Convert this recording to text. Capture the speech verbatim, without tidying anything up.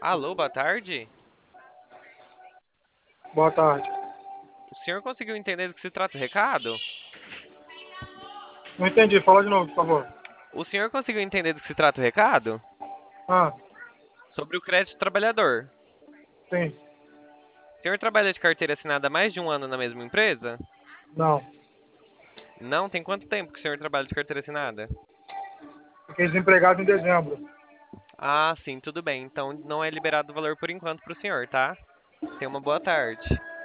Alô, boa tarde. Boa tarde. O senhor conseguiu entender do que se trata o recado? Não entendi, fala de novo, por favor. O senhor conseguiu entender do que se trata o recado? Ah, Sobre o crédito trabalhador. sim. O senhor trabalha de carteira assinada há mais de um ano na mesma empresa? Não. Não? Tem quanto tempo que o senhor trabalha de carteira assinada? Fiquei desempregado em dezembro. Ah, sim, tudo bem. Então não é liberado o valor por enquanto para o senhor, tá? Tenha uma boa tarde.